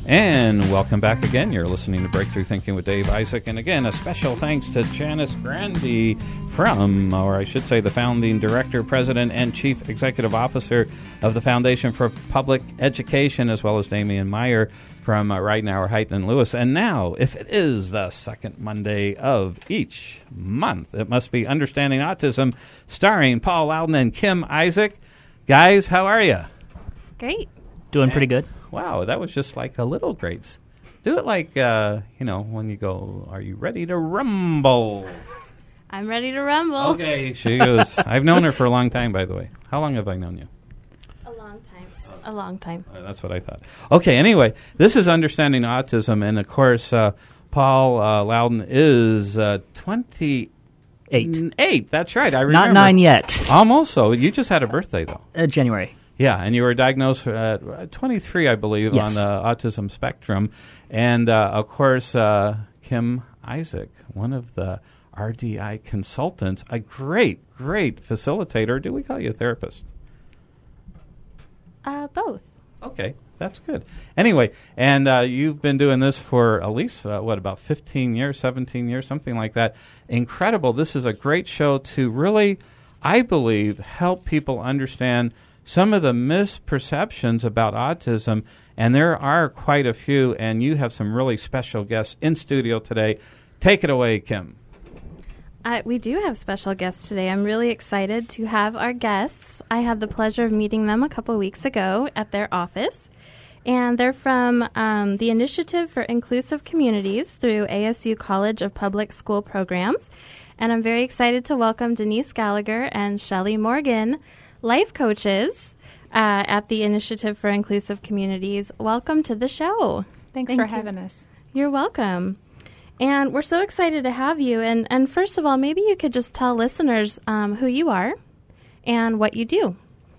And welcome back again. You're listening to Breakthrough Thinking with Dave Isaac. And again, a special thanks to Janice Grandy from, or I should say, the founding director, president, and chief executive officer of the Foundation for Public Education, as well as Damian Meyer from Ridenauer, Height, and Lewis. And now, if it is the second Monday of each month, it must be Understanding Autism, starring Paul Loudon and Kim Isaac. Guys, how are you? Great. Doing pretty good. Wow, that was just like a little great. Do it like, when you go, are you ready to rumble? I'm ready to rumble. Okay, she goes. I've known her for a long time, by the way. How long have I known you? A long time. That's what I thought. Okay, anyway, this is Understanding Autism, and of course, Paul Loudon is 28. 8, that's right. I remember. Not 9 yet. Almost so. You just had a birthday, though. January. Yeah, and you were diagnosed at 23, I believe, yes, on the autism spectrum. And, of course, Kim Isaac, one of the RDI consultants, a great, great facilitator. Do we call you a therapist? Both. Okay, that's good. Anyway, and you've been doing this for at least, about 15 years, 17 years, something like that. Incredible. This is a great show to really, I believe, help people understand some of the misperceptions about autism, and there are quite a few, and you have some really special guests in studio today. Take it away, Kim. We do have special guests today. I'm really excited to have our guests. I had the pleasure of meeting them a couple weeks ago at their office, and they're from the Initiative for Inclusive Communities through ASU College of Public School Programs, and I'm very excited to welcome Denise Gallagher and Shelley Morgan, life coaches at the Initiative for Inclusive Communities. Welcome to the show. Thanks for having us. You're welcome. And we're so excited to have you. And first of all, maybe you could just tell listeners who you are and what you do.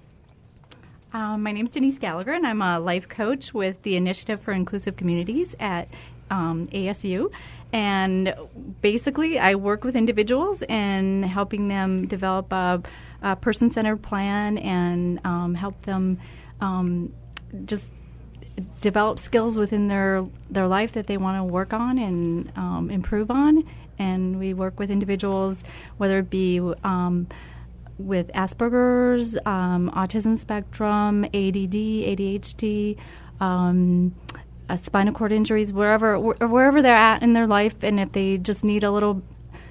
My name's Denise Gallagher, and I'm a life coach with the Initiative for Inclusive Communities at ASU. And basically, I work with individuals in helping them develop a person-centered plan and help them just develop skills within their life that they want to work on and improve on. And we work with individuals, whether it be with Asperger's, autism spectrum, ADD, ADHD, spinal cord injuries, wherever they're at in their life, and if they just need a little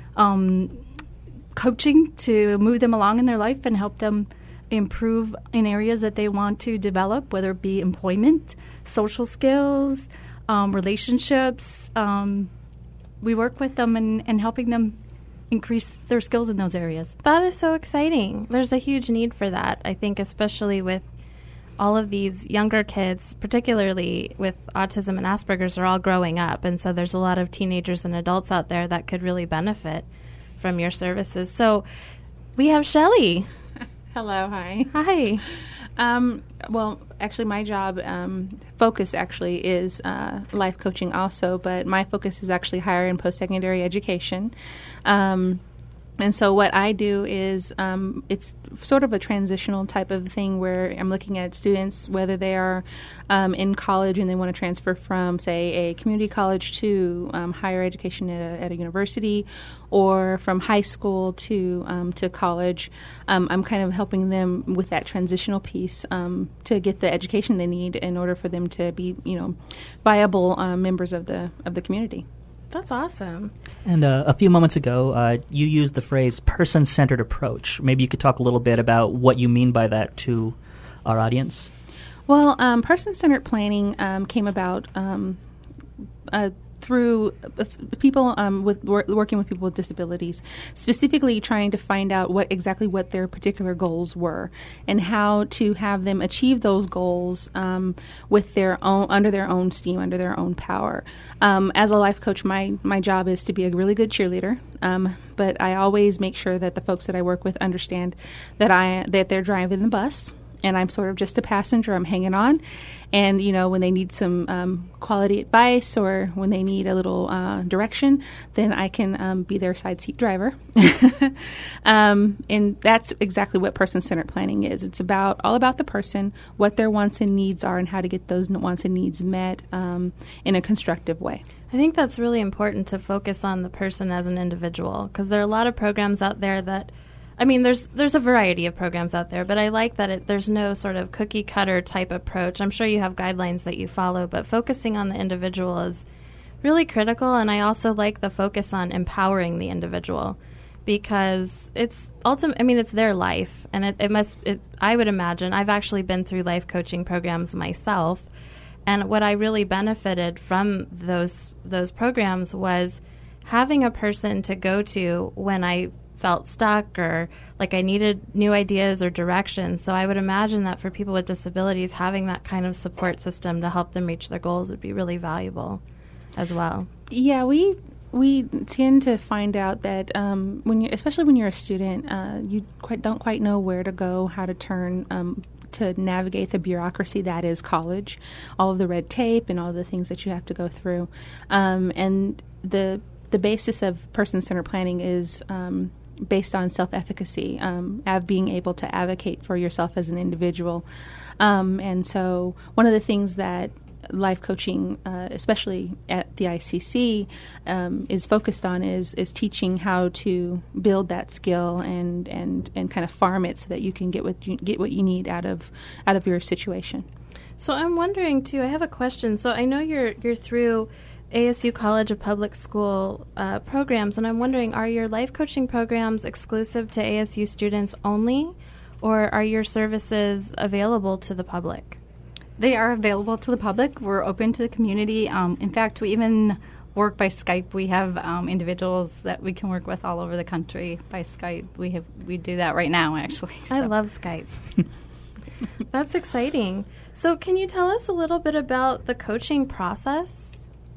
coaching to move them along in their life and help them improve in areas that they want to develop, whether it be employment, social skills, relationships. We work with them and helping them increase their skills in those areas. That is so exciting. There's a huge need for that, I think, especially with all of these younger kids, particularly with autism and Asperger's, are all growing up. And so there's a lot of teenagers and adults out there that could really benefit from your services. So we have Shelley. Hello, hi. Hi. Well, actually, my job focus actually is life coaching also, but my focus is actually higher and post-secondary education. And so what I do is it's sort of a transitional type of thing where I'm looking at students, whether they are in college and they want to transfer from, say, a community college to higher education at a university, or from high school to college. I'm kind of helping them with that transitional piece to get the education they need in order for them to be, viable members of the community. That's awesome. And a few moments ago, you used the phrase person-centered approach. Maybe you could talk a little bit about what you mean by that to our audience. Well, person-centered planning came about through people working with people with disabilities, specifically trying to find out what their particular goals were and how to have them achieve those goals with under their own steam, under their own power. As a life coach, my job is to be a really good cheerleader, but I always make sure that the folks that I work with understand that they're driving the bus. and I'm sort of just a passenger. I'm hanging on. And, when they need some quality advice or when they need a little direction, then I can be their side seat driver. And that's exactly what person-centered planning is. It's all about the person, what their wants and needs are, and how to get those wants and needs met in a constructive way. I think that's really important to focus on the person as an individual, because there are a lot of programs out there that, there's a variety of programs out there, but I like that there's no sort of cookie cutter type approach. I'm sure you have guidelines that you follow, but focusing on the individual is really critical. And I also like the focus on empowering the individual, because it's it's their life, and I would imagine, I've actually been through life coaching programs myself, and what I really benefited from those programs was having a person to go to when I felt stuck or like I needed new ideas or direction. So I would imagine that for people with disabilities, having that kind of support system to help them reach their goals would be really valuable as well. Yeah, we tend to find out that especially when you're a student, you don't quite know where to go, how to turn to navigate the bureaucracy that is college, all of the red tape and all the things that you have to go through. And the basis of person-centered planning is based on self-efficacy, being able to advocate for yourself as an individual. And so one of the things that life coaching, especially at the ICC, is focused on is teaching how to build that skill and kind of farm it so that you can get what you need out of your situation. So I'm wondering too, I have a question. So I know you're through ASU College of Public School programs, and I'm wondering, are your life coaching programs exclusive to ASU students only, or are your services available to the public? They are available to the public. We're open to the community. In fact, we even work by Skype. We have individuals that we can work with all over the country by Skype. We do that right now, actually. So. I love Skype. That's exciting. So can you tell us a little bit about the coaching process?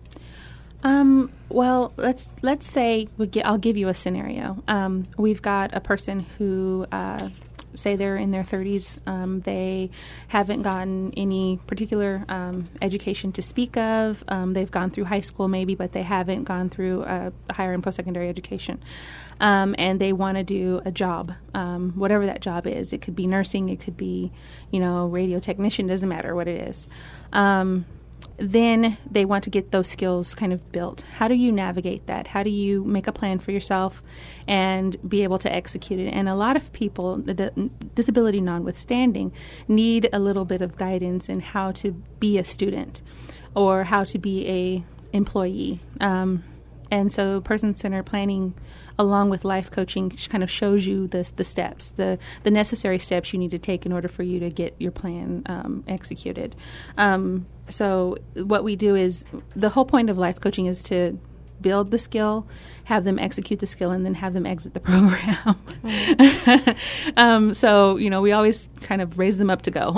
Well, let's say I'll give you a scenario. We've got a person who, say they're in their 30s. They haven't gotten any particular education to speak of. They've gone through high school maybe, but they haven't gone through higher and post-secondary education. And they want to do a job, whatever that job is. It could be nursing. It could be, radio technician. Doesn't matter what it is. Then they want to get those skills kind of built. How do you navigate that? How do you make a plan for yourself and be able to execute it? And a lot of people, disability notwithstanding, need a little bit of guidance in how to be a student or how to be a employee. And so person-centered planning, along with life coaching, kind of shows you the steps, the necessary steps you need to take in order for you to get your plan executed. So what we do is, the whole point of life coaching is to build the skill, have them execute the skill, and then have them exit the program. So, we always kind of raise them up to go.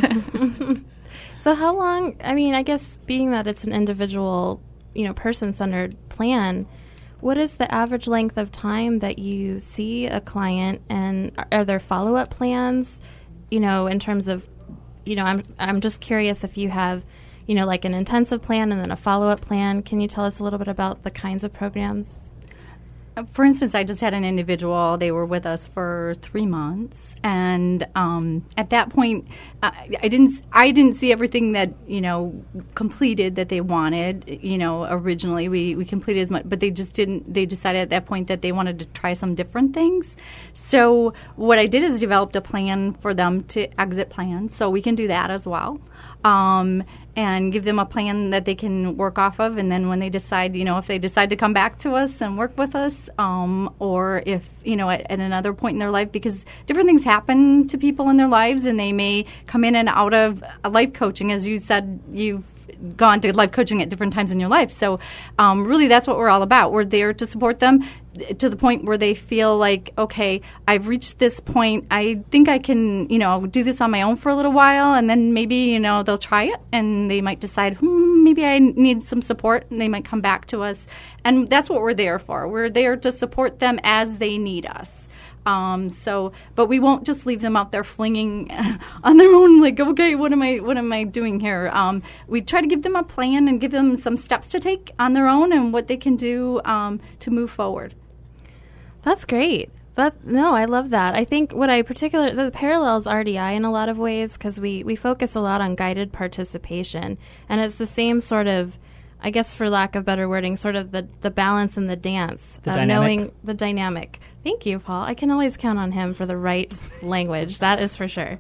So how long, I guess being that it's an individual, person-centered plan, what is the average length of time that you see a client, and are there follow-up plans, in terms of, I'm just curious if you have, like an intensive plan and then a follow-up plan. Can you tell us a little bit about the kinds of programs? For instance, I just had an individual. They were with us for 3 months, and at that point, I didn't see everything that completed that they wanted. Originally we completed as much, but they just didn't. They decided at that point that they wanted to try some different things. So what I did is developed a plan for them to exit plan. So we can do that as well. And give them a plan that they can work off of, and then when they decide, if they decide to come back to us and work with us, or if, at another point in their life, because different things happen to people in their lives, and they may come in and out of life coaching. As you said, you've gone to life coaching at different times in your life. So really that's what we're all about. We're there to support them to the point where they feel like, okay, I've reached this point. I think I can, do this on my own for a little while, and then maybe, they'll try it, and they might decide, maybe I need some support, and they might come back to us. And that's what we're there for. We're there to support them as they need us. But we won't just leave them out there flinging on their own. Like, okay, what am I doing here? We try to give them a plan and give them some steps to take on their own and what they can do to move forward. That's great. I love that. I think the parallels RDI in a lot of ways, because we focus a lot on guided participation, and it's the same sort of, I guess for lack of better wording, sort of the balance and the dance The of dynamic. knowing the dynamic. Thank you, Paul. I can always count on him for the right language. That is for sure.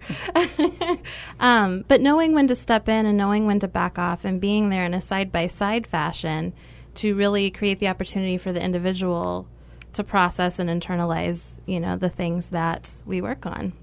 But knowing when to step in and knowing when to back off and being there in a side-by-side fashion to really create the opportunity for the individual to process and internalize, the things that we work on.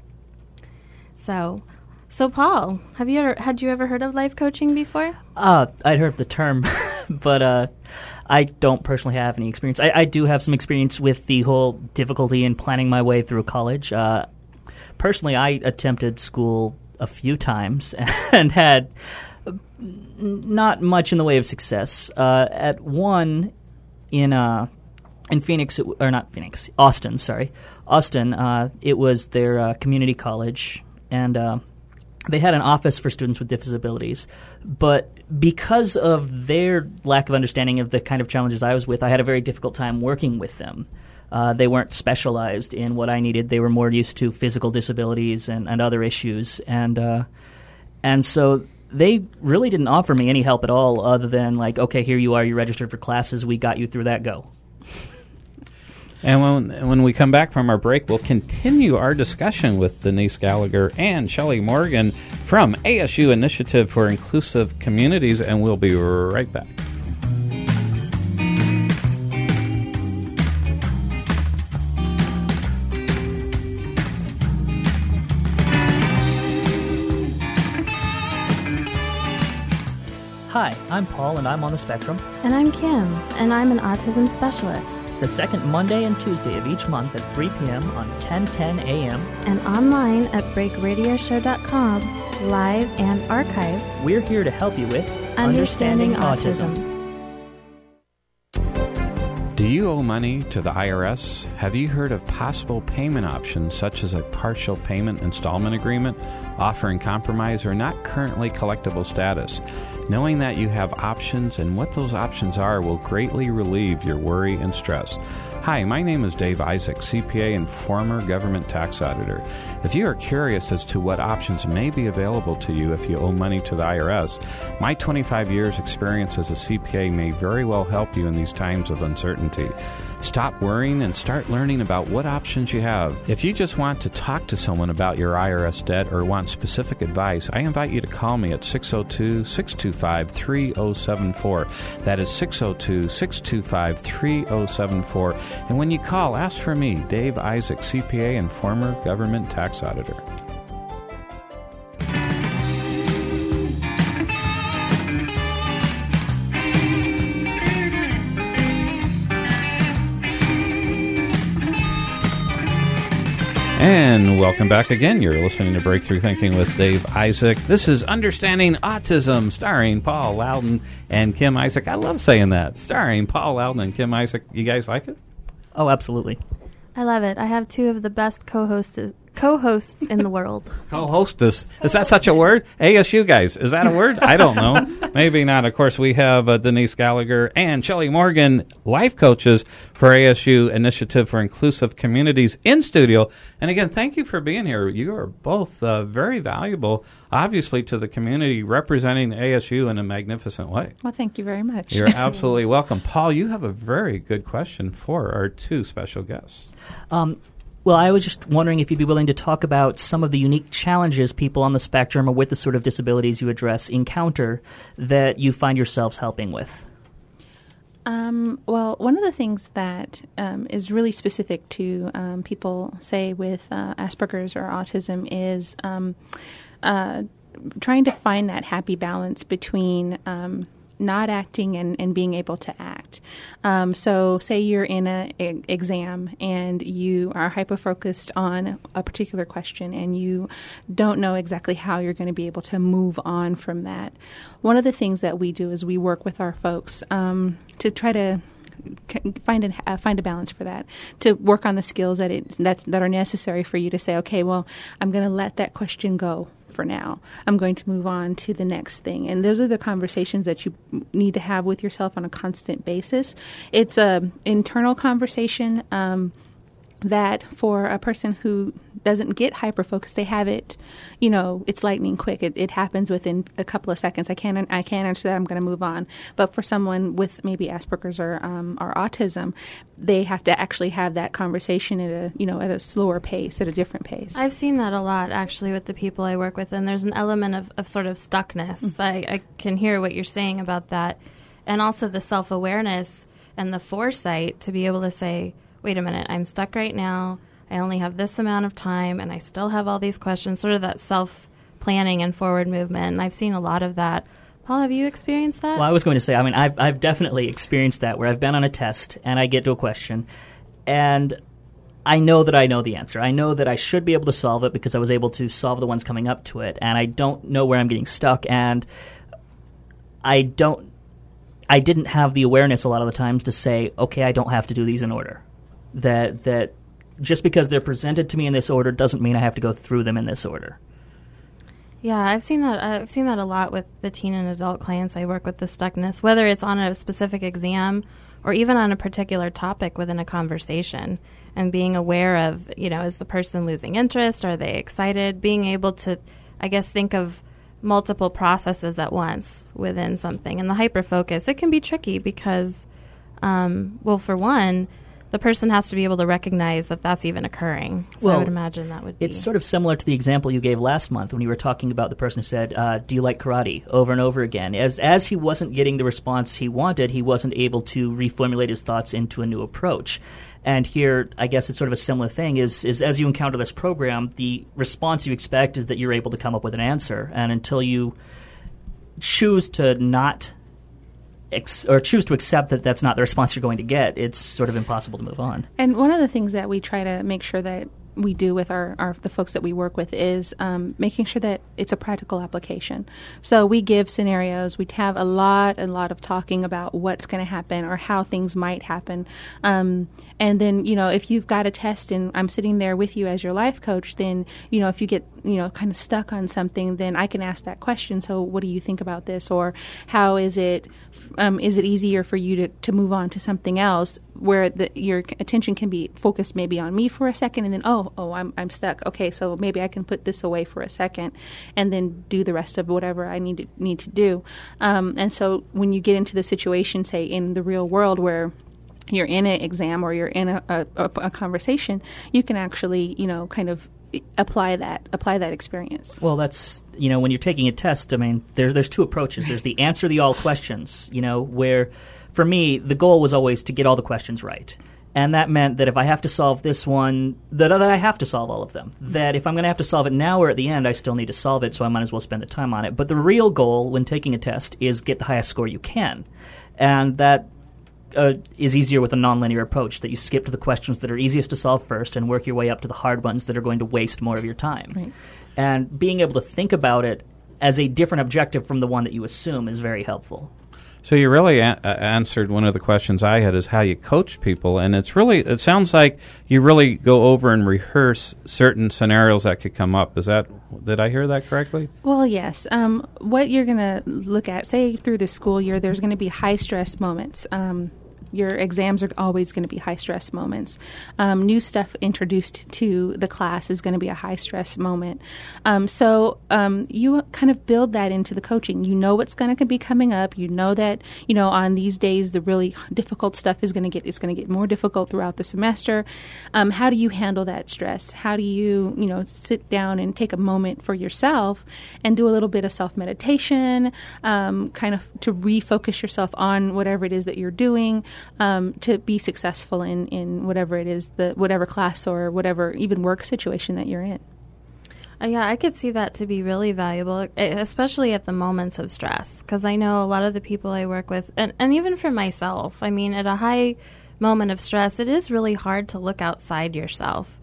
So Paul, had you ever heard of life coaching before? I'd heard of the term, but I don't personally have any experience. I do have some experience with the whole difficulty in planning my way through college. Personally, I attempted school a few times and had not much in the way of success. At one in Austin, it was their community college, and they had an office for students with disabilities. But because of their lack of understanding of the kind of challenges I was with, I had a very difficult time working with them. They weren't specialized in what I needed. They were more used to physical disabilities and other issues. And so they really didn't offer me any help at all other than, like, okay, here you are, you registered for classes, we got you through that, go. And when we come back from our break, we'll continue our discussion with Denise Gallagher and Shelley Morgan from ASU Initiative for Inclusive Communities, and we'll be right back. Hi, I'm Paul, and I'm on the spectrum. And I'm Kim, and I'm an autism specialist. The second Monday and Tuesday of each month at 3 p.m. on 1010 a.m. And online at breakradioshow.com, live and archived. We're here to help you with Understanding Autism. Do you owe money to the IRS? Have you heard of possible payment options such as a partial payment installment agreement, offering compromise or not currently collectible status? Knowing that you have options and what those options are will greatly relieve your worry and stress. Hi, my name is Dave Isaac, CPA and former government tax auditor. If you are curious as to what options may be available to you if you owe money to the IRS, my 25 years experience as a CPA may very well help you in these times of uncertainty. Stop worrying and start learning about what options you have. If you just want to talk to someone about your IRS debt or want specific advice, I invite you to call me at 602-625-3074. That is 602-625-3074. And when you call, ask for me, Dave Isaac, CPA and former government tax auditor. And welcome back again. You're listening to Breakthrough Thinking with Dave Isaac. This is Understanding Autism, starring Paul Loudon and Kim Isaac. I love saying that, starring Paul Loudon and Kim Isaac. You guys like it? Oh, absolutely. I love it. I have two of the best co-hosts in the world. Co-hostess. Is that such a word? ASU guys. Is that a word? I don't know. Maybe not. Of course, we have Denise Gallagher and Shelley Morgan, life coaches for ASU Initiative for Inclusive Communities in studio. And again, thank you for being here. You are both very valuable, obviously, to the community, representing ASU in a magnificent way. Well, thank you very much. You're absolutely welcome. Paul, you have a very good question for our two special guests. Well, I was just wondering if you'd be willing to talk about some of the unique challenges people on the spectrum or with the sort of disabilities you address encounter that you find yourselves helping with. Well, one of the things that is really specific to people, say, with Asperger's or autism is trying to find that happy balance between not acting and being able to act. So say you're in an exam and you are hyper-focused on a particular question and you don't know exactly how you're going to be able to move on from that. One of the things that we do is we work with our folks to try to find a balance for that, to work on the skills that are necessary for you to say, okay, well, I'm going to let that question go for now. I'm going to move on to the next thing. And those are the conversations that you need to have with yourself on a constant basis. It's an internal conversation that for a person who doesn't get hyper-focused, they have it, it's lightning quick. It happens within a couple of seconds. I can't answer that. I'm going to move on. But for someone with maybe Asperger's or autism, they have to actually have that conversation at a slower pace, at a different pace. I've seen that a lot, actually, with the people I work with, and there's an element of sort of stuckness. Mm-hmm. I can hear what you're saying about that, and also the self-awareness and the foresight to be able to say, wait a minute, I'm stuck right now. I only have this amount of time, and I still have all these questions, sort of that self-planning and forward movement. And I've seen a lot of that. Paul, have you experienced that? Well, I was going to say, I've definitely experienced that, where I've been on a test, and I get to a question, and I know that I know the answer. I know that I should be able to solve it because I was able to solve the ones coming up to it, and I don't know where I'm getting stuck, and I didn't have the awareness a lot of the times to say, okay, I don't have to do these in order. That just because they're presented to me in this order doesn't mean I have to go through them in this order. Yeah, I've seen that. I've seen that a lot with the teen and adult clients I work with, the stuckness, whether it's on a specific exam or even on a particular topic within a conversation, and being aware of, is the person losing interest? Are they excited? Being able to, I guess, think of multiple processes at once within something. And the hyperfocus, it can be tricky because, for one, the person has to be able to recognize that that's even occurring. So I would imagine that would be... It's sort of similar to the example you gave last month when you were talking about the person who said, do you like karate, over and over again. As he wasn't getting the response he wanted, he wasn't able to reformulate his thoughts into a new approach. And here, I guess it's sort of a similar thing, is as you encounter this program, the response you expect is that you're able to come up with an answer. And until you choose to not... or choose to accept that that's not the response you're going to get, it's sort of impossible to move on. And one of the things that we try to make sure that we do with the folks that we work with is making sure that it's a practical application. So we give scenarios. We have a lot of talking about what's going to happen or how things might happen. And then, if you've got a test and I'm sitting there with you as your life coach, then, if you get, kind of stuck on something, then I can ask that question. So what do you think about this? Or how is it easier for you to move on to something else where your attention can be focused maybe on me for a second, and then, I'm stuck. Okay, so maybe I can put this away for a second and then do the rest of whatever I need to do. And so when you get into the situation, say in the real world where you're in an exam or you're in a conversation, you can actually, kind of apply that experience. Well, that's, when you're taking a test, there's two approaches. There's the answer the all questions, where for me, the goal was always to get all the questions right. And that meant that if I have to solve this one, that I have to solve all of them. That if I'm going to have to solve it now or at the end, I still need to solve it, so I might as well spend the time on it. But the real goal when taking a test is get the highest score you can. And that is easier with a nonlinear approach, that you skip to the questions that are easiest to solve first and work your way up to the hard ones that are going to waste more of your time. Right. And being able to think about it as a different objective from the one that you assume is very helpful. So you really answered one of the questions I had, is how you coach people, and it sounds like you really go over and rehearse certain scenarios that could come up. Did I hear that correctly? Well, yes. What you're going to look at, say through the school year, there's going to be high stress moments. Your exams are always going to be high-stress moments. New stuff introduced to the class is going to be a high-stress moment. So you kind of build that into the coaching. You know what's going to be coming up. You know that, on these days, the really difficult stuff is going to get more difficult throughout the semester. How do you handle that stress? How do you, sit down and take a moment for yourself and do a little bit of self-meditation, kind of to refocus yourself on whatever it is that you're doing, to be successful in whatever it is, whatever class or whatever even work situation that you're in. Yeah, I could see that to be really valuable, especially at the moments of stress, because I know a lot of the people I work with, and even for myself, at a high moment of stress, it is really hard to look outside yourself,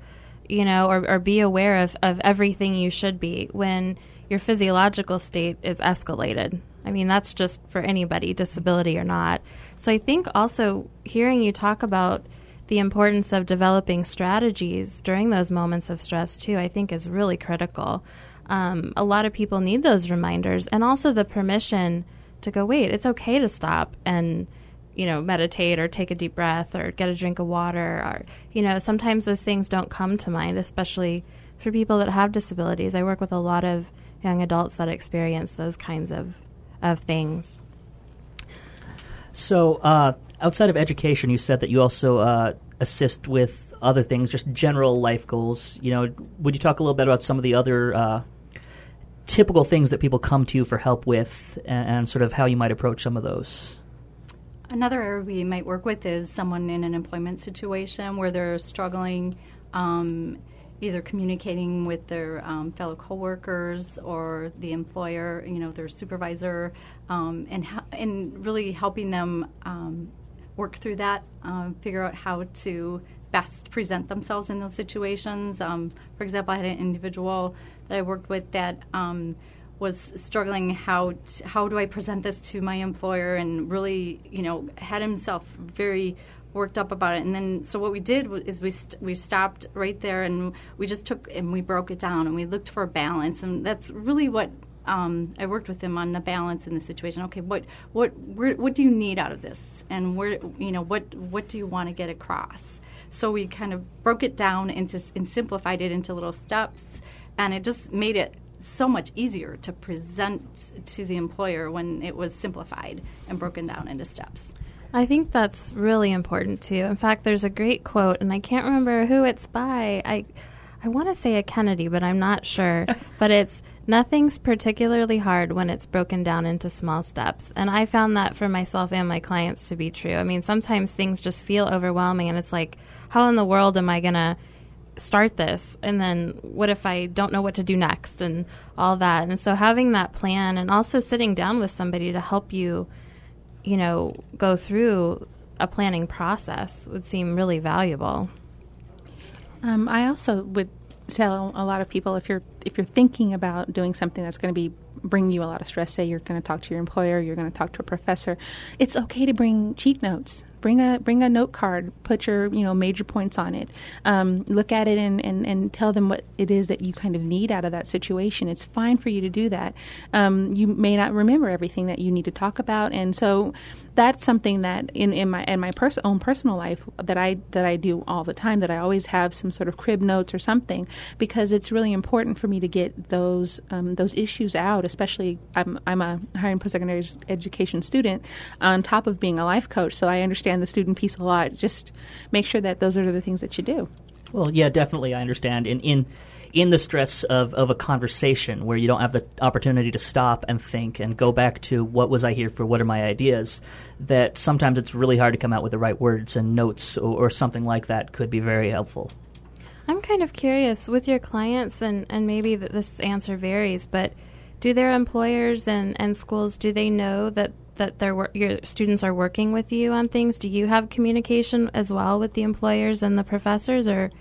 or be aware of everything you should be when your physiological state is escalated. I mean, that's just for anybody, disability or not. So I think also hearing you talk about the importance of developing strategies during those moments of stress, too, I think is really critical. A lot of people need those reminders, and also the permission to go, wait, it's okay to stop and, meditate or take a deep breath or get a drink of water. Or, sometimes those things don't come to mind, especially for people that have disabilities. I work with a lot of young adults that experience those kinds of things. So outside of education, you said that you also assist with other things, just general life goals. Would you talk a little bit about some of the other typical things that people come to you for help with, and sort of how you might approach some of those? Another area we might work with is someone in an employment situation where they're struggling either communicating with their fellow coworkers or the employer, their supervisor, and really helping them work through that, figure out how to best present themselves in those situations. For example, I had an individual that I worked with that was struggling how do I present this to my employer, and really, had himself very worked up about it. And then so what we did is we stopped right there, and we just took and we broke it down, and we looked for a balance. And that's really what I worked with him on, the balance in the situation. Okay, what do you need out of this, and what do you want to get across? So we kind of broke it down and simplified it into little steps, and it just made it so much easier to present to the employer when it was simplified and broken down into steps. I think that's really important, too. In fact, there's a great quote, and I can't remember who it's by. I want to say a Kennedy, but I'm not sure. But it's, nothing's particularly hard when it's broken down into small steps. And I found that for myself and my clients to be true. I mean, sometimes things just feel overwhelming, and it's like, how in the world am I going to start this? And then what if I don't know what to do next, and all that? And so having that plan, and also sitting down with somebody to help you go through a planning process would seem really valuable. I also would tell a lot of people, if you're thinking about doing something that's going to be bringing you a lot of stress, say you're going to talk to your employer, you're going to talk to a professor, it's okay to bring cheat notes. Bring a note card, put your major points on it, look at it and tell them what it is that you kind of need out of that situation. It's fine for you to do that. You may not remember everything that you need to talk about, and so that's something that in my own personal life that I do all the time, that I always have some sort of crib notes or something, because it's really important for me to get those issues out. Especially I'm a higher and post-secondary education student on top of being a life coach, so I understand the student piece a lot. Just make sure that those are the things that you do. Well, yeah, definitely, I understand. In the stress of a conversation where you don't have the opportunity to stop and think and go back to what was I here for, what are my ideas, that sometimes it's really hard to come out with the right words, and notes or something like that could be very helpful. I'm kind of curious with your clients, and maybe this answer varies, but do their employers and schools, do they know that your students are working with you on things? Do you have communication as well with the employers and the professors, or?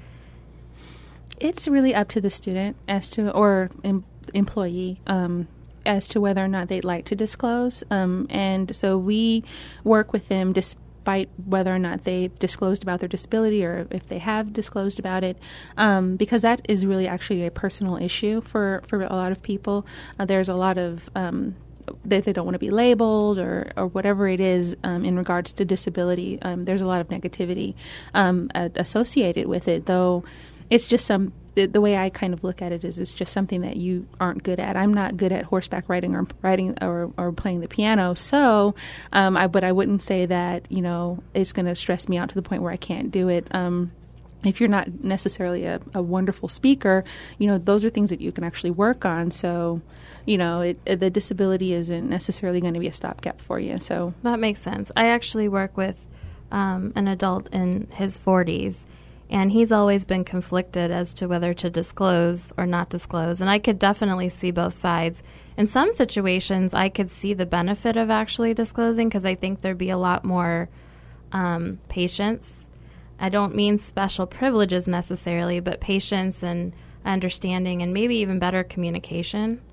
It's really up to the student or employee as to whether or not they'd like to disclose. And so we work with them despite whether or not they've disclosed about their disability, or if they have disclosed about it, because that is really actually a personal issue for a lot of people. There's a lot of that they don't want to be labeled or whatever it is in regards to disability. There's a lot of negativity associated with it, though. It's just the way I kind of look at it is it's just something that you aren't good at. I'm not good at horseback riding or playing the piano, so but I wouldn't say that it's going to stress me out to the point where I can't do it. If you're not necessarily a wonderful speaker, those are things that you can actually work on. So, the disability isn't necessarily going to be a stopgap for you. So that makes sense. I actually work with an adult in his 40s. And he's always been conflicted as to whether to disclose or not disclose. And I could definitely see both sides. In some situations, I could see the benefit of actually disclosing, because I think there'd be a lot more patience. I don't mean special privileges necessarily, but patience and understanding, and maybe even better communication.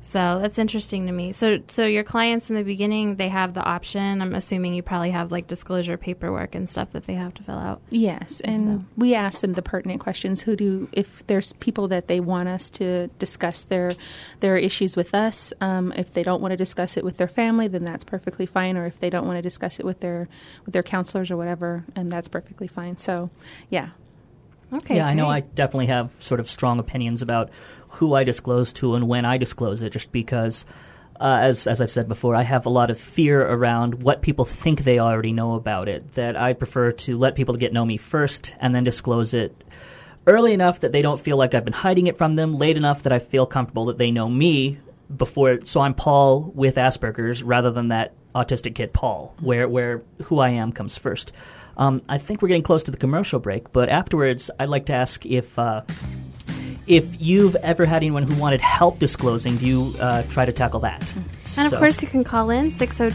So that's interesting to me. So your clients in the beginning, they have the option. I'm assuming you probably have like disclosure paperwork and stuff that they have to fill out. Yes, and we ask them the pertinent questions. If there's people that they want us to discuss their issues with us, if they don't want to discuss it with their family, then that's perfectly fine. Or if they don't want to discuss it with their counselors or whatever, and that's perfectly fine. So, yeah. Okay. Yeah, I know I definitely have sort of strong opinions about who I disclose to and when I disclose it, just because, as I've said before, I have a lot of fear around what people think they already know about it, that I prefer to let people get to know me first and then disclose it early enough that they don't feel like I've been hiding it from them, late enough that I feel comfortable that they know me before. So I'm Paul with Asperger's rather than that autistic kid Paul, where who I am comes first. I think we're getting close to the commercial break, but afterwards I'd like to ask if you've ever had anyone who wanted help disclosing, do you try to tackle that? And of course you can call in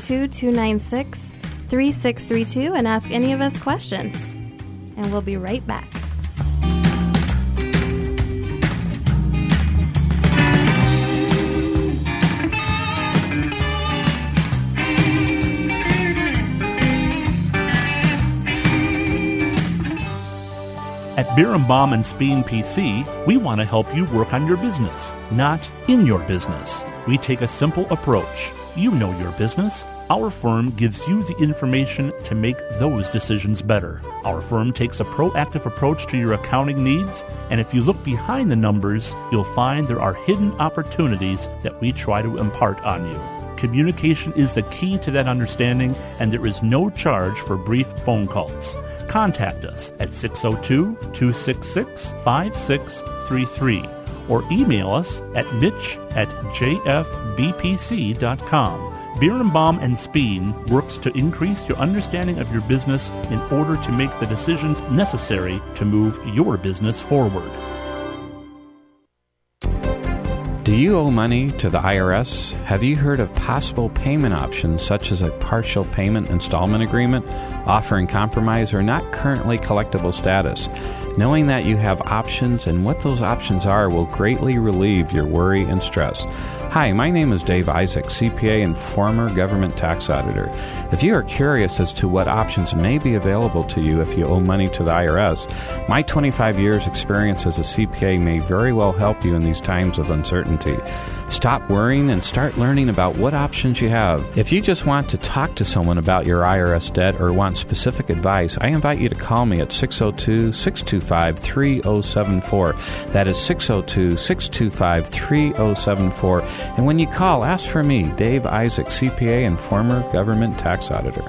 602-296-3632 and ask any of us questions. And we'll be right back. At Birnbaum and Speen PC, we want to help you work on your business, not in your business. We take a simple approach. You know your business. Our firm gives you the information to make those decisions better. Our firm takes a proactive approach to your accounting needs, and if you look behind the numbers, you'll find there are hidden opportunities that we try to impart on you. Communication is the key to that understanding, and there is no charge for brief phone calls. Contact us at 602-266-5633 or email us at mitch@jfbpc.com. Birnbaum and Speen works to increase your understanding of your business in order to make the decisions necessary to move your business forward. Do you owe money to the IRS? Have you heard of possible payment options such as a partial payment installment agreement, offering compromise or not currently collectible status? Knowing that you have options and what those options are will greatly relieve your worry and stress. Hi, my name is Dave Isaac, CPA and former government tax auditor. If you are curious as to what options may be available to you if you owe money to the IRS, my 25 years experience as a CPA may very well help you in these times of uncertainty. Stop worrying and start learning about what options you have. If you just want to talk to someone about your IRS debt or want specific advice, I invite you to call me at 602-625-3074. That is 602-625-3074. And when you call, ask for me, Dave Isaac, CPA and former government tax auditor.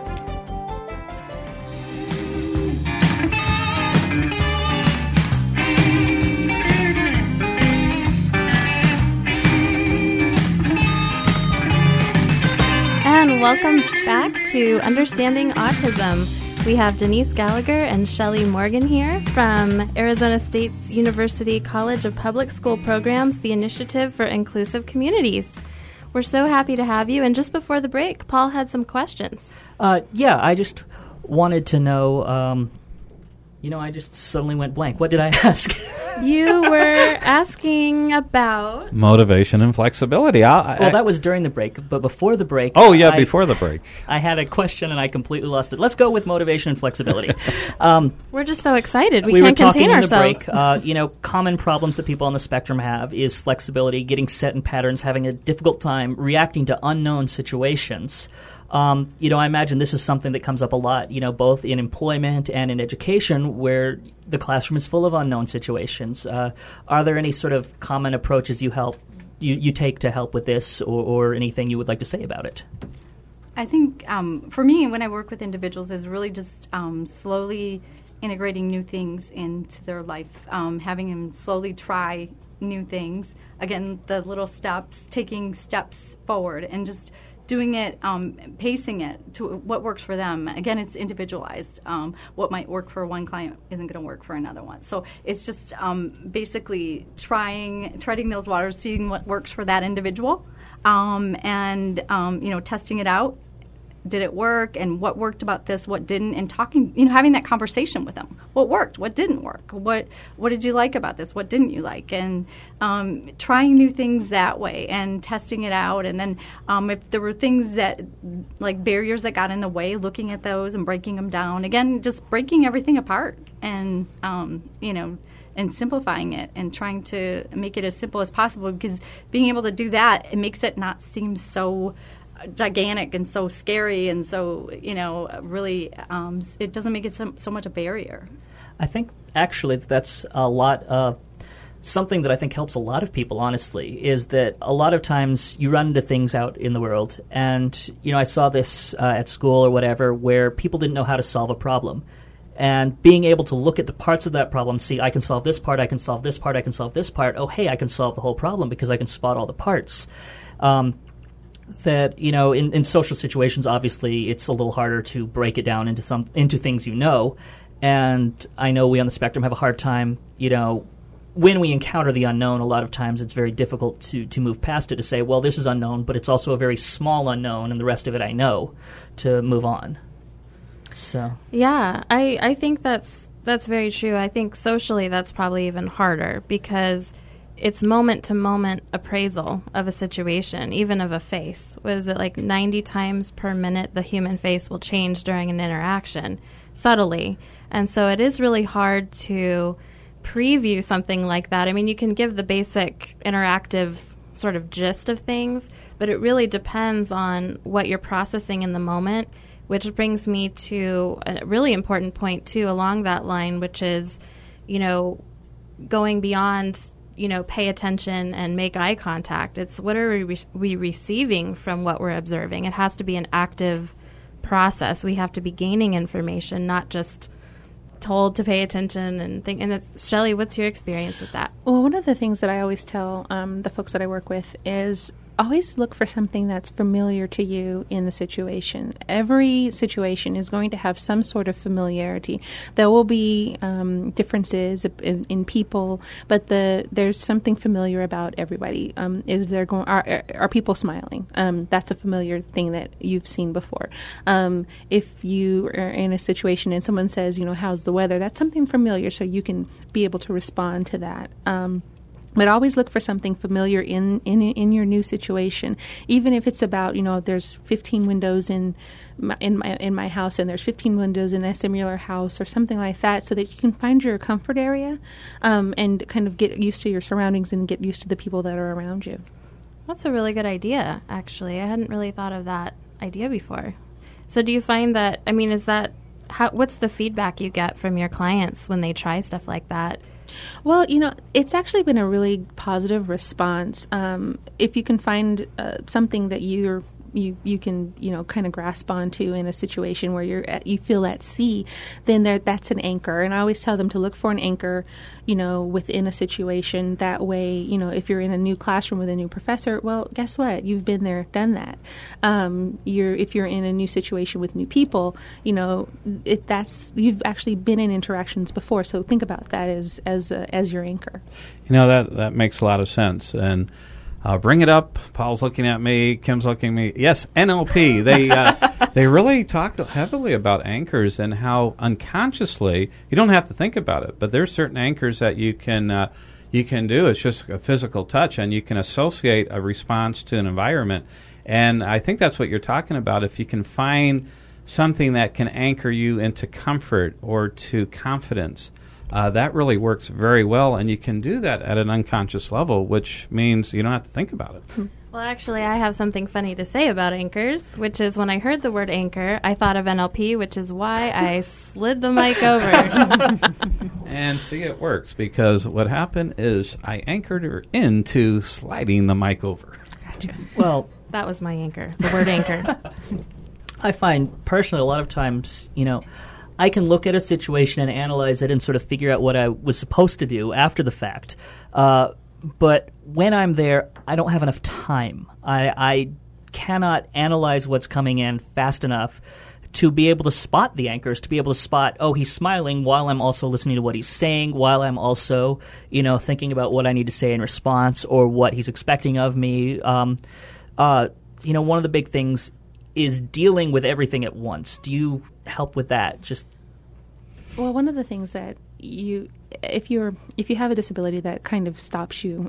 Welcome back to Understanding Autism. We have Denise Gallagher and Shelley Morgan here from Arizona State University College of Public School Programs, the Initiative for Inclusive Communities. We're so happy to have you. And just before the break, Paul had some questions. Yeah, I just wanted to know, I just suddenly went blank. What did I ask? You were asking about motivation and flexibility. Well, that was during the break, but before the break... Oh, yeah, before the break. I had a question, and I completely lost it. Let's go with motivation and flexibility. We're just so excited. We can't contain ourselves. Common problems that people on the spectrum have is flexibility, getting set in patterns, having a difficult time reacting to unknown situations. I imagine this is something that comes up a lot, both in employment and in education, where the classroom is full of unknown situations. Are there any sort of common approaches you take to help with this, or anything you would like to say about it? I think for me, when I work with individuals, is really just slowly integrating new things into their life, having them slowly try new things. Again, the little steps, taking steps forward, and just doing it, pacing it to what works for them. Again, it's individualized. What might work for one client isn't going to work for another one. So it's just basically treading those waters, seeing what works for that individual, and testing it out did it work, and what worked about this, what didn't, and talking, having that conversation with them. What worked, what didn't work, what did you like about this, what didn't you like, and trying new things that way and testing it out. And then if there were things that, like barriers that got in the way, looking at those and breaking them down. Again, just breaking everything apart and, and simplifying it and trying to make it as simple as possible, because being able to do that, it makes it not seem so gigantic and so scary and so, really, it doesn't make it so much a barrier. I think actually that's a lot of something that I think helps a lot of people, honestly, is that a lot of times you run into things out in the world, and, I saw this at school or whatever, where people didn't know how to solve a problem. And being able to look at the parts of that problem, see, I can solve this part, I can solve this part, I can solve this part. Oh, hey, I can solve the whole problem because I can spot all the parts. That, in social situations, obviously, it's a little harder to break it down into things And I know we on the spectrum have a hard time, when we encounter the unknown, a lot of times it's very difficult to move past it, to say, well, this is unknown, but it's also a very small unknown, and the rest of it I know, to move on. So yeah, I think that's very true. I think socially that's probably even harder, because it's moment-to-moment appraisal of a situation, even of a face. What is it, like 90 times per minute the human face will change during an interaction, subtly. And so it is really hard to preview something like that. I mean, you can give the basic interactive sort of gist of things, but it really depends on what you're processing in the moment, which brings me to a really important point, too, along that line, which is, going beyond, pay attention and make eye contact. It's what are we receiving from what we're observing? It has to be an active process. We have to be gaining information, not just told to pay attention and think. And Shelley, what's your experience with that? Well, one of the things that I always tell the folks that I work with is always look for something that's familiar to you in the situation. Every situation is going to have some sort of familiarity. There will be differences in people, but there's something familiar about everybody. Are people smiling? That's a familiar thing that you've seen before. If you are in a situation and someone says, how's the weather? That's something familiar, so you can be able to respond to that. But always look for something familiar in your new situation, even if it's about, there's 15 windows in my house and there's 15 windows in a similar house or something like that, so that you can find your comfort area and kind of get used to your surroundings and get used to the people that are around you. That's a really good idea, actually. I hadn't really thought of that idea before. So do you find that, what's the feedback you get from your clients when they try stuff like that? Well, it's actually been a really positive response. If you can find something that you can kind of grasp onto in a situation where you feel at sea, then that's an anchor. And I always tell them to look for an anchor, within a situation. That way, if you're in a new classroom with a new professor, well, guess what? You've been there, done that. If you're in a new situation with new people, you've actually been in interactions before. So think about that as your anchor. That makes a lot of sense. And bring it up. Paul's looking at me. Kim's looking at me. Yes, NLP. They really talk heavily about anchors and how unconsciously, you don't have to think about it, but there's certain anchors that you can do. It's just a physical touch, and you can associate a response to an environment. And I think that's what you're talking about. If you can find something that can anchor you into comfort or to confidence, that really works very well, and you can do that at an unconscious level, which means you don't have to think about it. Well, actually, I have something funny to say about anchors, which is when I heard the word anchor, I thought of NLP, which is why I slid the mic over. And see, it works, because what happened is I anchored her into sliding the mic over. Gotcha. Well, that was my anchor, the word anchor. I find personally a lot of times, I can look at a situation and analyze it and sort of figure out what I was supposed to do after the fact. But when I'm there, I don't have enough time. I cannot analyze what's coming in fast enough to be able to spot the anchors, to be able to spot, oh, he's smiling while I'm also listening to what he's saying, while I'm also, thinking about what I need to say in response or what he's expecting of me. One of the big things is dealing with everything at once. Do you help with that? Well, one of the things that if you have a disability that kind of stops you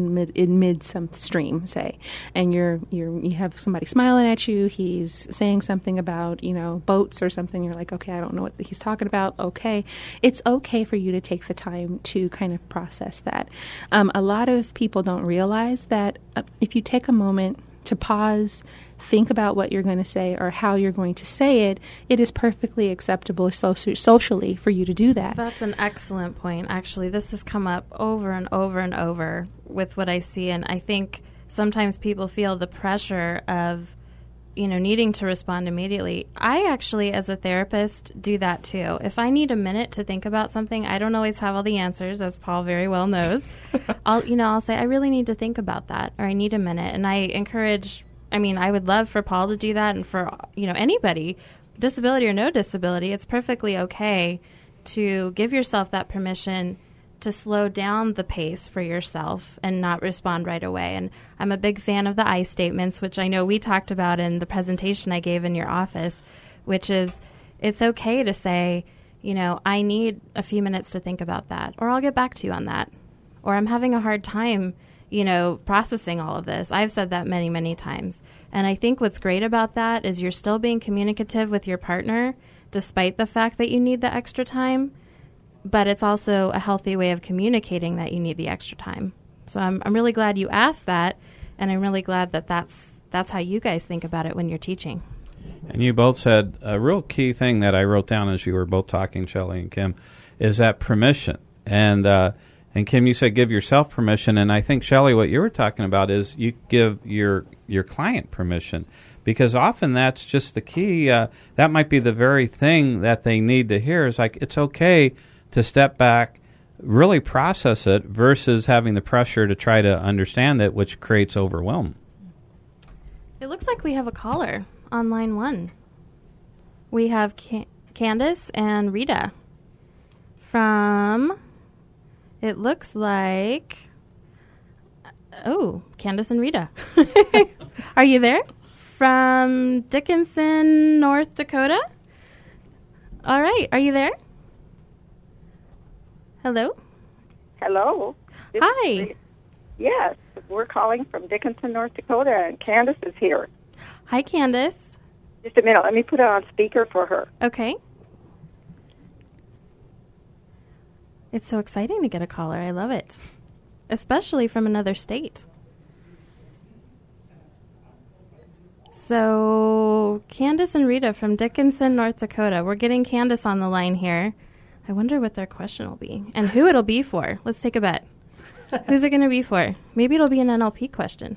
in mid some stream, say, and you have somebody smiling at you, he's saying something about boats or something, you're like, okay, I don't know what he's talking about. Okay, it's okay for you to take the time to kind of process that. A lot of people don't realize that if you take a moment to pause, think about what you're going to say or how you're going to say it, it is perfectly acceptable socially for you to do that. That's an excellent point. Actually, this has come up over and over and over with what I see, and I think sometimes people feel the pressure of needing to respond immediately. I actually, as a therapist, do that too. If I need a minute to think about something, I don't always have all the answers, as Paul very well knows. I'll say, I really need to think about that, or I need a minute. And I encourage, I would love for Paul to do that, and for, anybody, disability or no disability, it's perfectly okay to give yourself that permission to slow down the pace for yourself and not respond right away. And I'm a big fan of the I statements, which I know we talked about in the presentation I gave in your office, which is it's okay to say, I need a few minutes to think about that, or I'll get back to you on that, or I'm having a hard time, processing all of this. I've said that many, many times. And I think what's great about that is you're still being communicative with your partner, despite the fact that you need the extra time. But it's also a healthy way of communicating that you need the extra time. So I'm really glad you asked that, and I'm really glad that that's how you guys think about it when you're teaching. And you both said a real key thing that I wrote down as you were both talking, Shelley and Kim, is that permission. And Kim, you said give yourself permission, and I think, Shelley, what you were talking about is you give your client permission, because often that's just the key. That might be the very thing that they need to hear, is like, it's okay to step back, really process it, versus having the pressure to try to understand it, which creates overwhelm. It looks like we have a caller on line 1. We have Candace and Rita from, it looks like, Candace and Rita. Are you there? From Dickinson, North Dakota? All right, are you there? Hello? Hello. Hi. Yes, we're calling from Dickinson, North Dakota, and Candace is here. Hi, Candace. Just a minute. Let me put it on speaker for her. Okay. It's so exciting to get a caller. I love it. Especially from another state. So, Candace and Rita from Dickinson, North Dakota. We're getting Candace on the line here. I wonder what their question will be and who it'll be for. Let's take a bet. Who's it going to be for? Maybe it'll be an NLP question.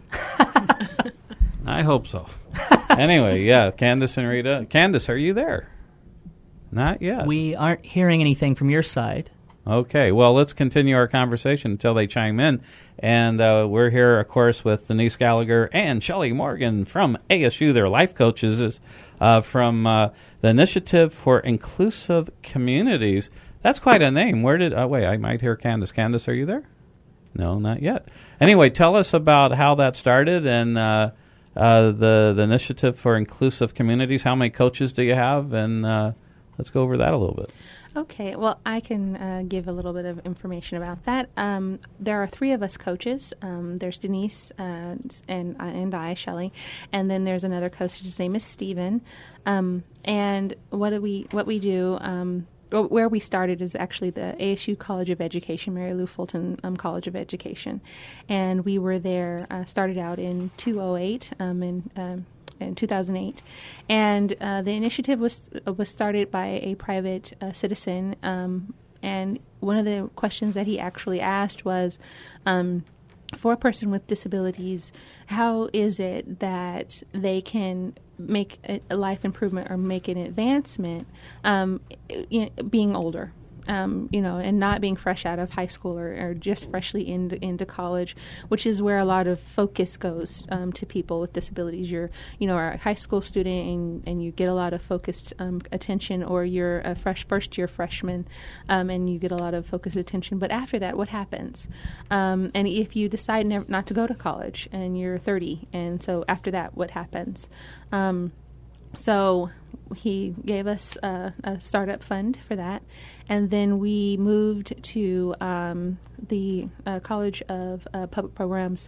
I hope so. Anyway, yeah, Candace and Rita. Candace, are you there? Not yet. We aren't hearing anything from your side. Okay, well, let's continue our conversation until they chime in. And we're here, of course, with Denise Gallagher and Shelley Morgan from ASU. They're life coaches from the Initiative for Inclusive Communities. That's quite a name. Wait, I might hear Candace. Candace, are you there? No, not yet. Anyway, tell us about how that started and the Initiative for Inclusive Communities. How many coaches do you have? And let's go over that a little bit. Okay, well, I can give a little bit of information about that. There are 3 of us coaches. There's Denise and I, Shelley, and then there's another coach. His name is Stephen. And what we do, where we started is actually the ASU College of Education, Mary Lou Fulton College of Education, and we were there. Started out in 2008. In 2008, and the initiative was started by a private citizen, and one of the questions that he actually asked was, for a person with disabilities, how is it that they can make a life improvement or make an advancement being older? And not being fresh out of high school or just freshly into college, which is where a lot of focus goes to people with disabilities. You're, a high school student and you get a lot of focused attention, or you're a first-year freshman and you get a lot of focused attention. But after that, what happens? And if you decide not to go to college and you're 30, and so after that, what happens? So he gave us a startup fund for that, and then we moved to the College of Public Programs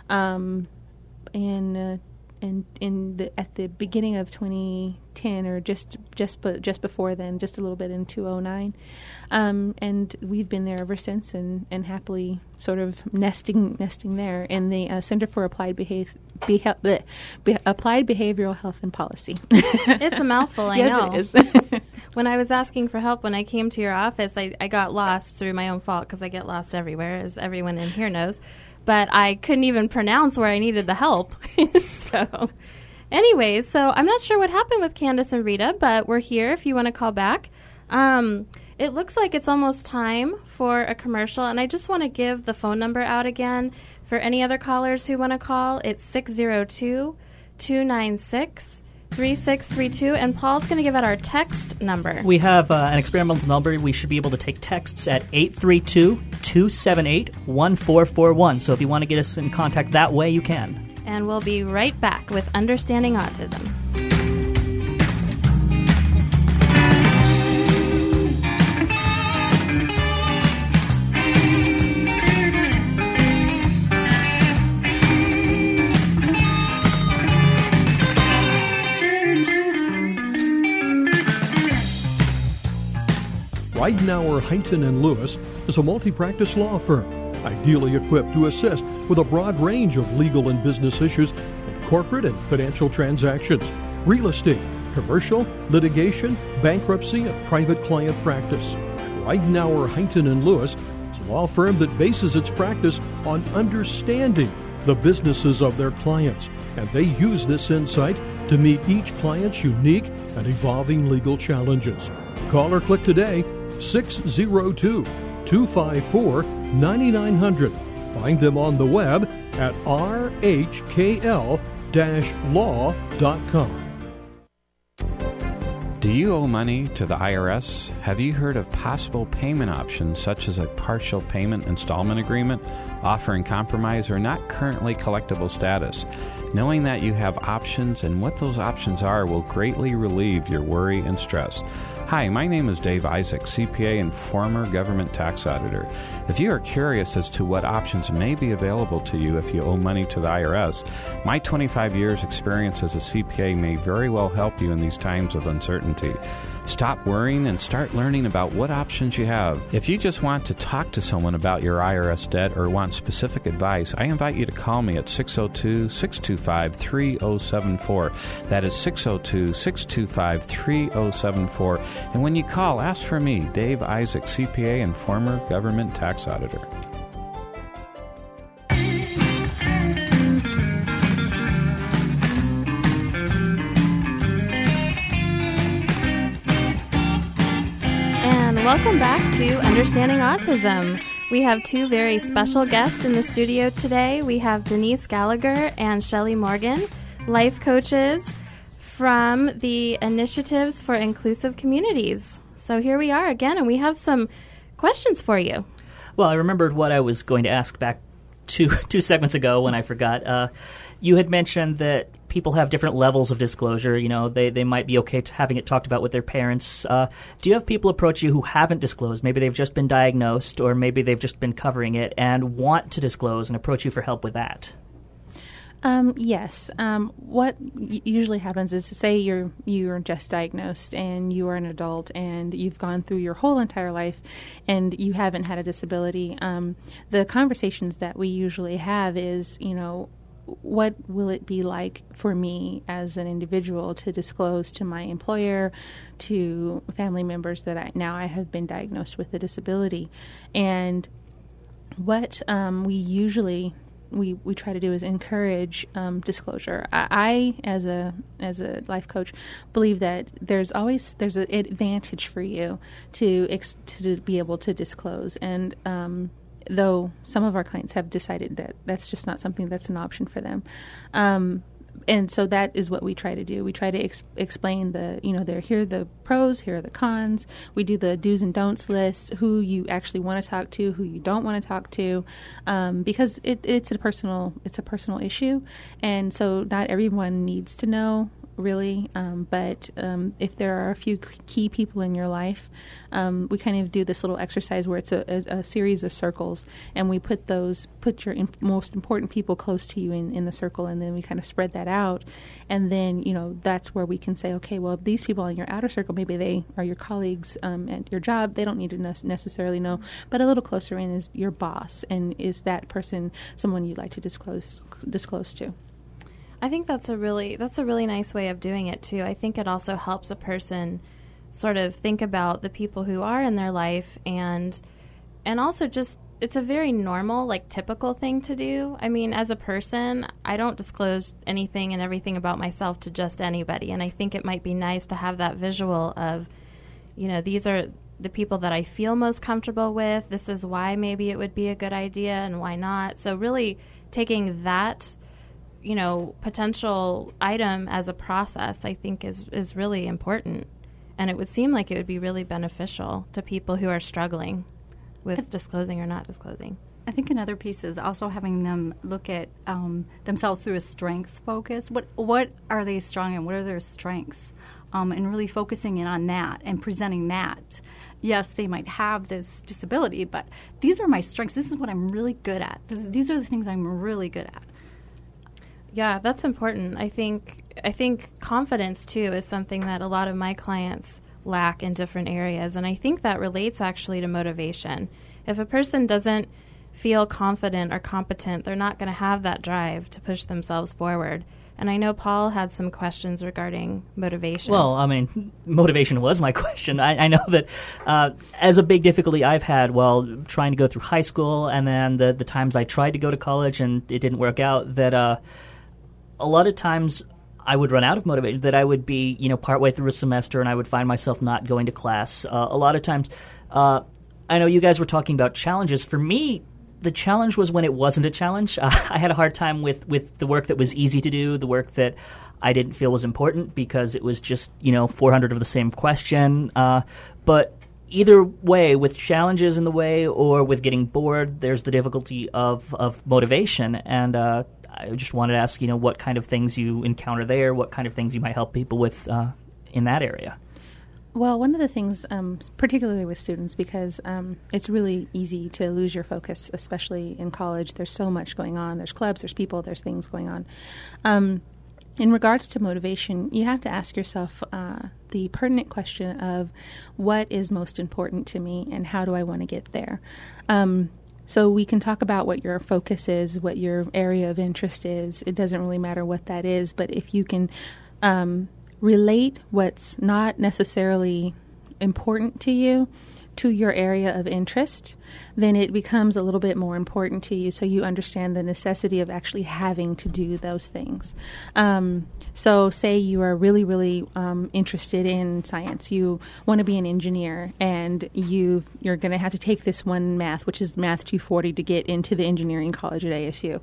at the beginning of 2010, or just before then, just a little bit in 2009, and we've been there ever since, and happily sort of nesting there in the Center for Applied Behavioral Health and Policy. It's a mouthful, I know. Yes, it is. When I was asking for help when I came to your office, I got lost through my own fault, because I get lost everywhere, as everyone in here knows. But I couldn't even pronounce where I needed the help. So anyways, so I'm not sure what happened with Candace and Rita, but we're here if you want to call back. It looks like it's almost time for a commercial, and I just want to give the phone number out again for any other callers who want to call. It's 602-296-3632, and Paul's going to give out our text number. We have an experimental number. We should be able to take texts at 832-278-1441. So if you want to get us in contact that way, you can. And we'll be right back with Understanding Autism. Ridenour, Huntington & Lewis is a multi-practice law firm, ideally equipped to assist with a broad range of legal and business issues in corporate and financial transactions, real estate, commercial, litigation, bankruptcy, and private client practice. Ridenour, Huntington & Lewis is a law firm that bases its practice on understanding the businesses of their clients, and they use this insight to meet each client's unique and evolving legal challenges. Call or click today, 602-254-9900. Find them on the web at rhkl-law.com. Do you owe money to the IRS? Have you heard of possible payment options such as a partial payment installment agreement, offering compromise or not currently collectible status? Knowing that you have options and what those options are will greatly relieve your worry and stress. Hi, my name is Dave Isaac, CPA and former government tax auditor. If you are curious as to what options may be available to you if you owe money to the IRS, my 25 years experience as a CPA may very well help you in these times of uncertainty. Stop worrying and start learning about what options you have. If you just want to talk to someone about your IRS debt or want specific advice, I invite you to call me at 602-625-3074. That is 602-625-3074. And when you call, ask for me, Dave Isaac, CPA and former government tax auditor. Welcome back to Understanding Autism. We have two very special guests in the studio today. We have Denise Gallagher and Shelley Morgan, life coaches from the Initiatives for Inclusive Communities. So here we are again, and we have some questions for you. Well, I remembered what I was going to ask back two segments ago when I forgot. You had mentioned that people have different levels of disclosure. You know, they might be okay to having it talked about with their parents. Do you have people approach you who haven't disclosed? Maybe they've just been diagnosed, or maybe they've just been covering it and want to disclose and approach you for help with that? Yes. What usually happens is, say you're just diagnosed and you are an adult and you've gone through your whole entire life and you haven't had a disability. The conversations that we usually have is, you know, what will it be like for me as an individual to disclose to my employer, to family members that I have been diagnosed with a disability? And what we usually we try to do is encourage disclosure. I as a life coach, believe that there's an advantage for you to be able to disclose. And though some of our clients have decided that that's just not something that's an option for them. And so that is what we try to do. We try to explain here are the pros, here are the cons. We do the do's and don'ts list, who you actually want to talk to, who you don't want to talk to, because it's a personal issue. And so not everyone needs to know really, but if there are a few key people in your life, we kind of do this little exercise where it's a series of circles, and we put your most important people close to you in the circle, and then we kind of spread that out, and then that's where we can say, okay, well, these people in your outer circle, maybe they are your colleagues at your job. They don't need to necessarily know, but a little closer in is your boss, and is that person someone you'd like to disclose to? I think that's a really nice way of doing it too. I think it also helps a person sort of think about the people who are in their life, and also just it's a very normal, like typical thing to do. I mean, as a person, I don't disclose anything and everything about myself to just anybody, and I think it might be nice to have that visual of, these are the people that I feel most comfortable with. This is why maybe it would be a good idea and why not. So really taking that potential item as a process, I think is really important. And it would seem like it would be really beneficial to people who are struggling with disclosing or not disclosing. I think another piece is also having them look at themselves through a strengths focus. What are they strong in? What are their strengths? And really focusing in on that and presenting that. Yes, they might have this disability, but these are my strengths. This is what I'm really good at. These are the things I'm really good at. Yeah, that's important. I think confidence, too, is something that a lot of my clients lack in different areas, and I think that relates actually to motivation. If a person doesn't feel confident or competent, they're not going to have that drive to push themselves forward. And I know Paul had some questions regarding motivation. Well, I mean, motivation was my question. I know that as a big difficulty I've had while trying to go through high school, and then the times I tried to go to college and it didn't work out, that a lot of times I would run out of motivation, that I would be, partway through a semester and I would find myself not going to class. A lot of times, I know you guys were talking about challenges. For me, the challenge was when it wasn't a challenge. I had a hard time with the work that was easy to do, the work that I didn't feel was important because it was just, 400 of the same question. But either way, with challenges in the way or with getting bored, there's the difficulty of motivation. And I just wanted to ask, what kind of things you encounter there, what kind of things you might help people with in that area. Well, one of the things, particularly with students, because it's really easy to lose your focus, especially in college. There's so much going on. There's clubs, there's people, there's things going on. In regards to motivation, you have to ask yourself the pertinent question of what is most important to me and how do I want to get there? So we can talk about what your focus is, what your area of interest is. It doesn't really matter what that is, but if you can relate what's not necessarily important to you to your area of interest, then it becomes a little bit more important to you, so you understand the necessity of actually having to do those things. So say you are really, really interested in science. You want to be an engineer, and you're going to have to take this one math, which is Math 240, to get into the engineering college at ASU.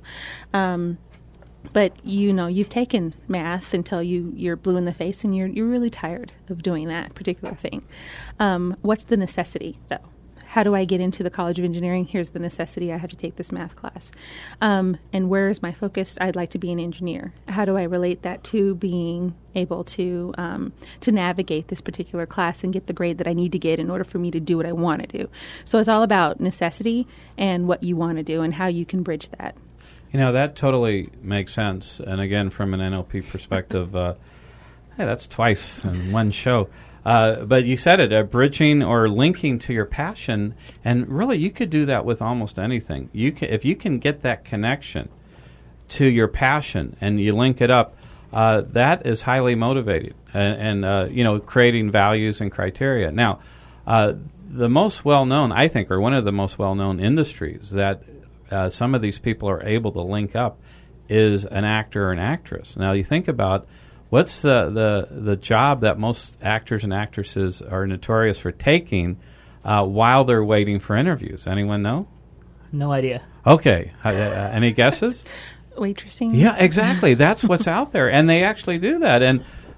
But you've taken math until you're blue in the face and you're really tired of doing that particular thing. What's the necessity, though? How do I get into the College of Engineering? Here's the necessity. I have to take this math class. And where is my focus? I'd like to be an engineer. How do I relate that to being able to navigate this particular class and get the grade that I need to get in order for me to do what I want to do? So it's all about necessity and what you want to do and how you can bridge that. That totally makes sense. And again, from an NLP perspective, hey, that's twice in one show. But you said it, bridging or linking to your passion. And really, you could do that with almost anything. If you can get that connection to your passion and you link it up, that is highly motivated and creating values and criteria. Now, the most well-known, I think, or one of the most well-known industries that some of these people are able to link up is an actor or an actress. Now, you think about what's the job that most actors and actresses are notorious for taking while they're waiting for interviews. Anyone know? No idea. Okay. Any guesses? Waitressing? Yeah, exactly. That's what's out there. And they actually do that. And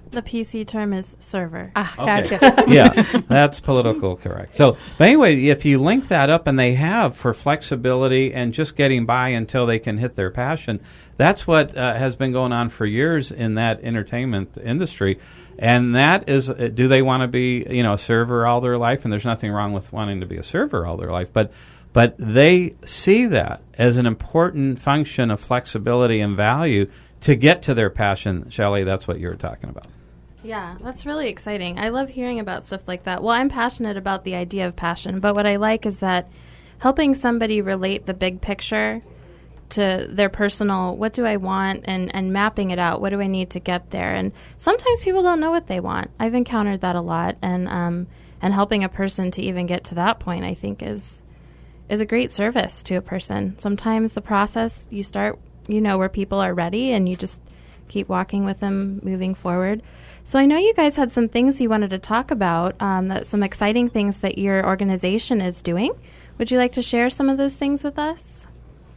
The PC term is server. Okay. Gotcha. Yeah, that's political correct. So, but anyway, if you link that up, and they have for flexibility and just getting by until they can hit their passion, that's what has been going on for years in that entertainment industry. And that is, do they want to be, a server all their life? And there's nothing wrong with wanting to be a server all their life, but they see that as an important function of flexibility and value to get to their passion. Shelley, that's what you were talking about. Yeah, that's really exciting. I love hearing about stuff like that. Well, I'm passionate about the idea of passion, but what I like is that helping somebody relate the big picture to their personal, what do I want, and mapping it out. What do I need to get there? And sometimes people don't know what they want. I've encountered that a lot, and helping a person to even get to that point, I think, is a great service to a person. Sometimes the process, you start, where people are ready, and you just keep walking with them, moving forward. So I know you guys had some things you wanted to talk about, some exciting things that your organization is doing. Would you like to share some of those things with us?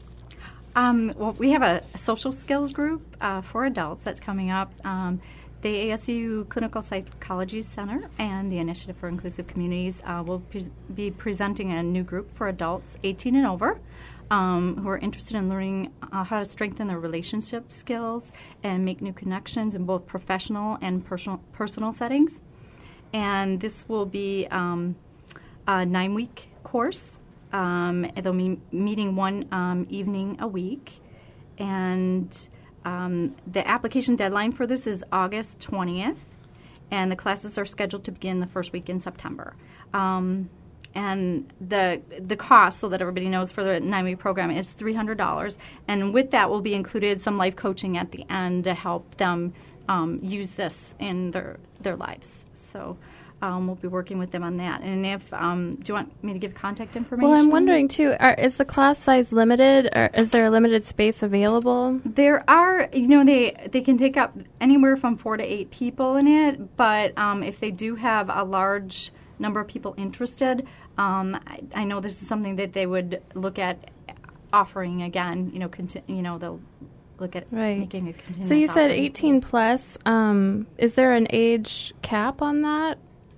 Well, we have a social skills group for adults that's coming up. The ASU Clinical Psychology Center and the Initiative for Inclusive Communities will be presenting a new group for adults 18 and over who are interested in learning how to strengthen their relationship skills and make new connections in both professional and personal settings. And this will be a 9-week course. They'll be meeting one evening a week. And the application deadline for this is August 20th, and the classes are scheduled to begin the first week in September. And the cost, so that everybody knows, for the 9-week program is $300, and with that will be included some life coaching at the end to help them use this in their lives. So we'll be working with them on that. And if do you want me to give contact information? Well, I'm wondering too, is the class size limited, or is there a limited space available? There are, they can take up anywhere from 4 to 8 people in it, but if they do have a large number of people interested, I know this is something that they would look at offering again. They'll look at making a continuous So you said offering. 18 plus. Is there an age cap on that?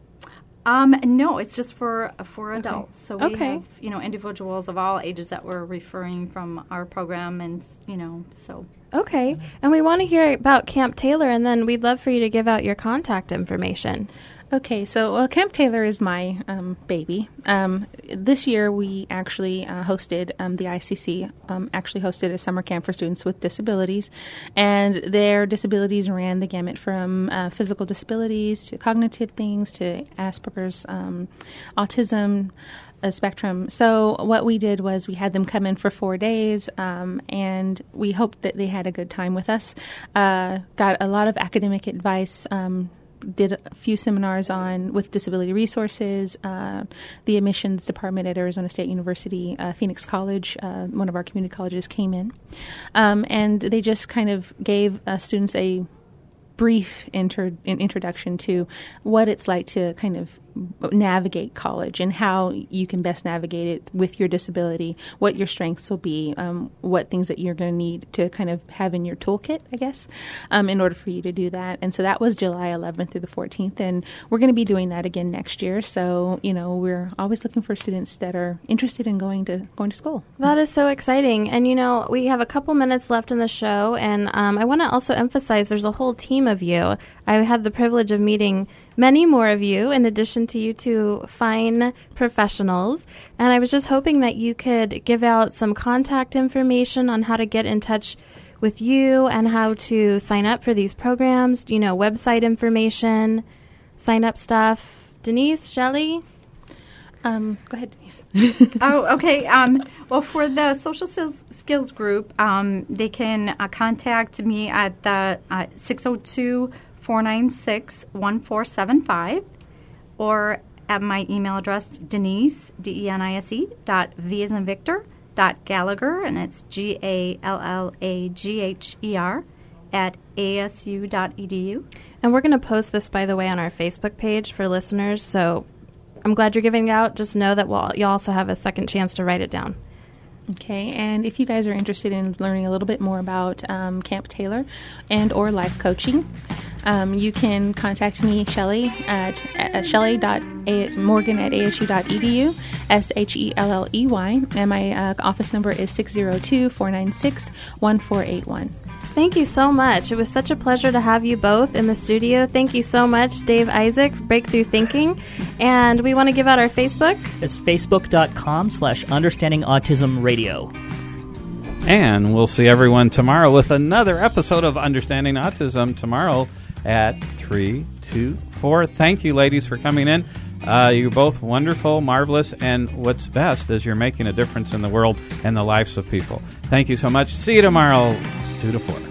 No, it's just for adults. So we Okay. have, individuals of all ages that we're referring from our program, and, so. Okay. And we want to hear about Camp Taylor, and then we'd love for you to give out your contact information. Okay, so Camp Taylor is my baby. This year we actually hosted, the ICC actually hosted a summer camp for students with disabilities, and their disabilities ran the gamut from physical disabilities to cognitive things to Asperger's, autism, spectrum. So what we did was we had them come in for 4 days, and we hoped that they had a good time with us. Got a lot of academic advice, did a few seminars with disability resources, the admissions department at Arizona State University, Phoenix College, one of our community colleges, came in, and they just kind of gave students a brief introduction to what it's like to kind of navigate college and how you can best navigate it with your disability, what your strengths will be, what things that you're going to need to kind of have in your toolkit, I guess, in order for you to do that. And so that was July 11th through the 14th, and we're going to be doing that again next year. So, we're always looking for students that are interested in going to school. That is so exciting. And, we have a couple minutes left in the show, and I want to also emphasize there's a whole team of you. I had the privilege of meeting many more of you, in addition to you two fine professionals. And I was just hoping that you could give out some contact information on how to get in touch with you and how to sign up for these programs, website information, sign up stuff. Denise, Shelley? Go ahead, Denise. Oh, okay. Well, for the social skills group, they can contact me at the 602-496-1475, or at my email address, Denise, DENISE, .V as in Victor, .Gallagher, and it's GALLAGHER, at asu.edu. And we're going to post this, by the way, on our Facebook page for listeners, so I'm glad you're giving it out. Just know that you'll also have a second chance to write it down. Okay, and if you guys are interested in learning a little bit more about Camp Taylor and or life coaching, You can contact me, Shelley, at shelley.morgan@asu.edu, SHELLEY, and my office number is 602-496-1481. Thank you so much. It was such a pleasure to have you both in the studio. Thank you so much, Dave Isaac, Breakthrough Thinking. And we want to give out our Facebook. It's facebook.com/understandingautismradio. And we'll see everyone tomorrow with another episode of Understanding Autism tomorrow at 3 to 4. Thank you, ladies, for coming in. You're both wonderful, marvelous, and what's best is you're making a difference in the world and the lives of people. Thank you so much. See you tomorrow, 2 to 4.